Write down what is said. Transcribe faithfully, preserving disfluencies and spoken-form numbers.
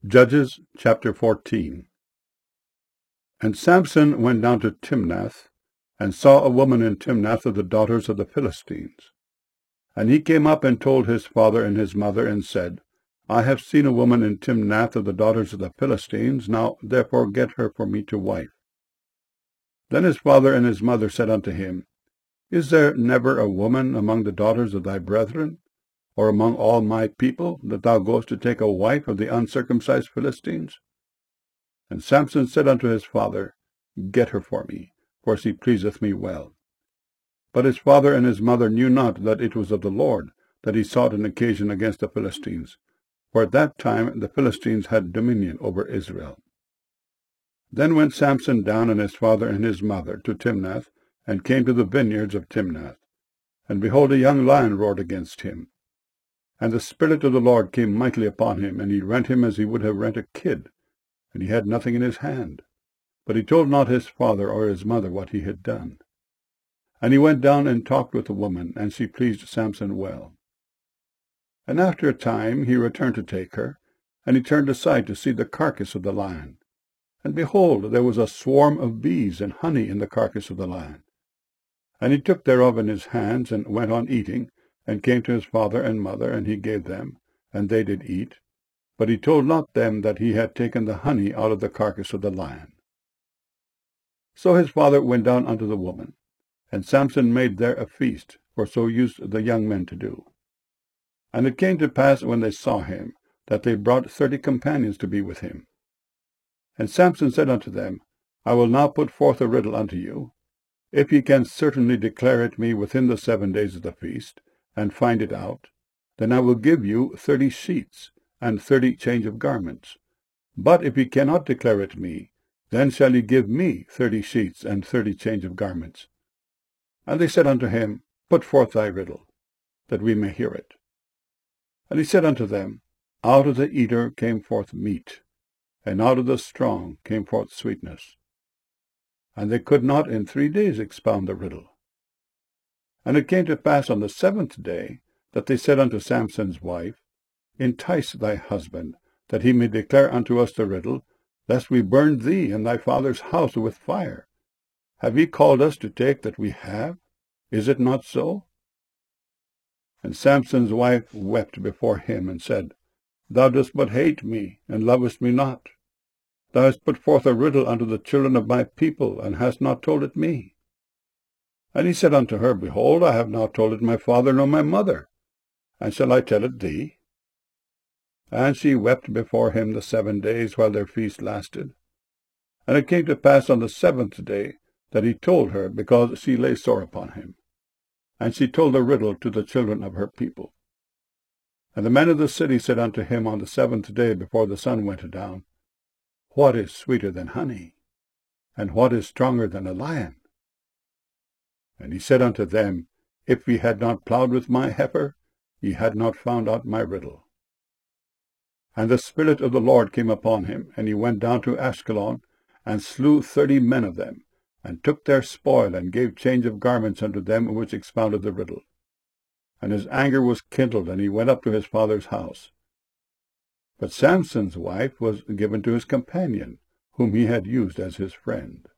Judges chapter fourteen. And Samson went down to Timnath, and saw a woman in Timnath of the daughters of the Philistines. And he came up and told his father and his mother, and said, I have seen a woman in Timnath of the daughters of the Philistines, now therefore get her for me to wife. Then his father and his mother said unto him, Is there never a woman among the daughters of thy brethren, or among all my people, that thou goest to take a wife of the uncircumcised Philistines? And Samson said unto his father, Get her for me, for she pleaseth me well. But his father and his mother knew not that it was of the Lord that he sought an occasion against the Philistines, for at that time the Philistines had dominion over Israel. Then went Samson down and his father and his mother to Timnath, and came to the vineyards of Timnath. And behold, a young lion roared against him. And the Spirit of the Lord came mightily upon him, and he rent him as he would have rent a kid, and he had nothing in his hand. But he told not his father or his mother what he had done. And he went down and talked with the woman, and she pleased Samson well. And after a time he returned to take her, and he turned aside to see the carcass of the lion. And behold, there was a swarm of bees and honey in the carcass of the lion. And he took thereof in his hands, and went on eating, and came to his father and mother, and he gave them, and they did eat. But he told not them that he had taken the honey out of the carcass of the lion. So his father went down unto the woman, and Samson made there a feast, for so used the young men to do. And it came to pass, when they saw him, that they brought thirty companions to be with him. And Samson said unto them, I will now put forth a riddle unto you. If ye can certainly declare it me within the seven days of the feast, and find it out, then I will give you thirty sheets, and thirty change of garments. But if ye cannot declare it me, then shall ye give me thirty sheets, and thirty change of garments. And they said unto him, Put forth thy riddle, that we may hear it. And he said unto them, Out of the eater came forth meat, and out of the strong came forth sweetness. And they could not in three days expound the riddle. And it came to pass on the seventh day, that they said unto Samson's wife, Entice thy husband, that he may declare unto us the riddle, lest we burn thee and thy father's house with fire. Have ye called us to take that we have? Is it not so? And Samson's wife wept before him, and said, Thou dost but hate me, and lovest me not. Thou hast put forth a riddle unto the children of my people, and hast not told it me. And he said unto her, Behold, I have not told it my father nor my mother, and shall I tell it thee? And she wept before him the seven days while their feast lasted. And it came to pass on the seventh day that he told her, because she lay sore upon him. And she told the riddle to the children of her people. And the men of the city said unto him on the seventh day before the sun went down, What is sweeter than honey? And what is stronger than a lion? And he said unto them, If ye had not plowed with my heifer, ye had not found out my riddle. And the Spirit of the Lord came upon him, and he went down to Ashkelon, and slew thirty men of them, and took their spoil, and gave change of garments unto them which expounded the riddle. And his anger was kindled, and he went up to his father's house. But Samson's wife was given to his companion, whom he had used as his friend.